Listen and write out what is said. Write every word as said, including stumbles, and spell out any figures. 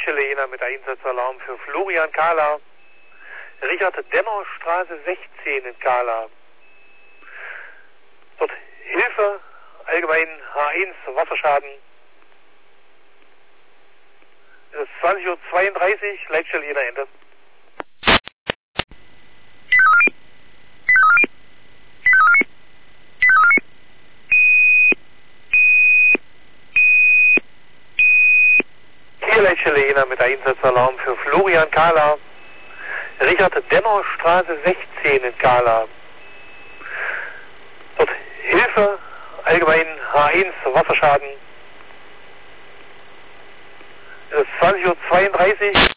Leitstelle Jena mit Einsatzalarm für Florian Kahler. Richard Demmer Straße sechzehn in Kahler. Dort Hilfe, allgemein H eins Wasserschaden. Es ist zwanzig Uhr zweiunddreißig, Leitstelle Jena Ende. Hier Leitstelle Jena mit Einsatzalarm für Florian Kahler. Richard Demmer Straße sechzehn in Kahler. Dort Hilfe, allgemein H eins Wasserschaden. Es ist zwanzig Uhr zweiunddreißig.